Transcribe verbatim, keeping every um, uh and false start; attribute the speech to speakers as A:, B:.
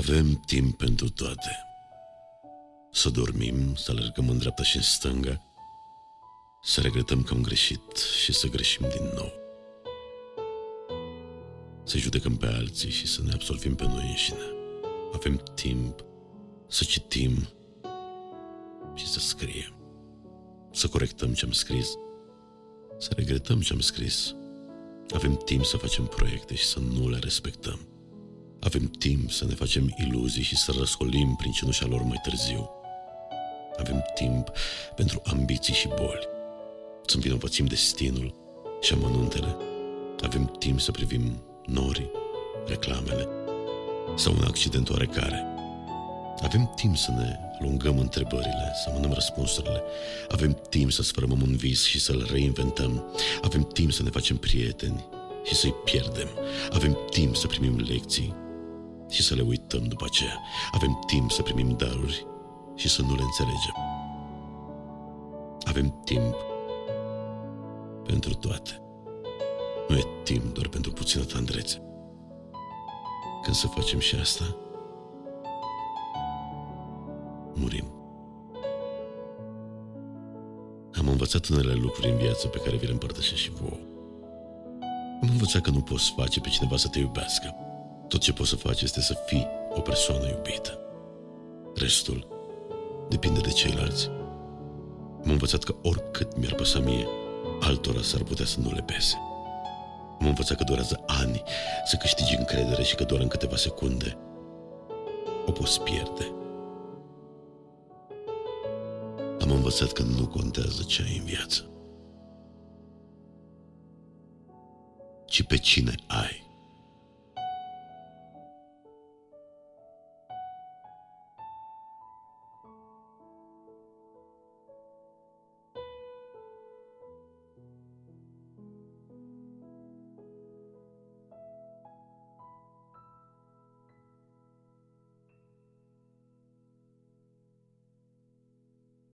A: Avem timp pentru toate. Să dormim, să alergăm în dreapta și în stânga, să regretăm că am greșit și să greșim din nou. Să judecăm pe alții și să ne absolvim pe noi înșine. Avem timp să citim și să scriem, să corectăm ce am scris, să regretăm ce am scris. Avem timp să facem proiecte și să nu le respectăm. Avem timp să ne facem iluzii și să răscolim prin cenușa lor mai târziu. Avem timp pentru ambiții și boli, să învinovățim destinul și amănuntele. Avem timp să privim norii, reclamele sau un accident oarecare. Avem timp să ne lungăm întrebările, să amânăm răspunsurile. Avem timp să sfărâmăm un vis și să-l reinventăm. Avem timp să ne facem prieteni și să-i pierdem. Avem timp să primim lecții și să le uităm după aceea. Avem timp să primim daruri și să nu le înțelegem. Avem timp pentru toate. Nu e timp doar pentru puțină tandrețe. Când să facem și asta, murim. Am învățat unele lucruri în viață pe care vi le împărtășesc și vouă. Am învățat că nu poți face pe cineva să te iubească. Tot ce poți să faci este să fii o persoană iubită. Restul depinde de ceilalți. Am învățat că oricât mi-ar păsa mie, altora s-ar putea să nu le pese. Am învățat că durează ani să câștigi încredere și că doar în câteva secunde o poți pierde. Am învățat că nu contează ce ai în viață, ci pe cine ai.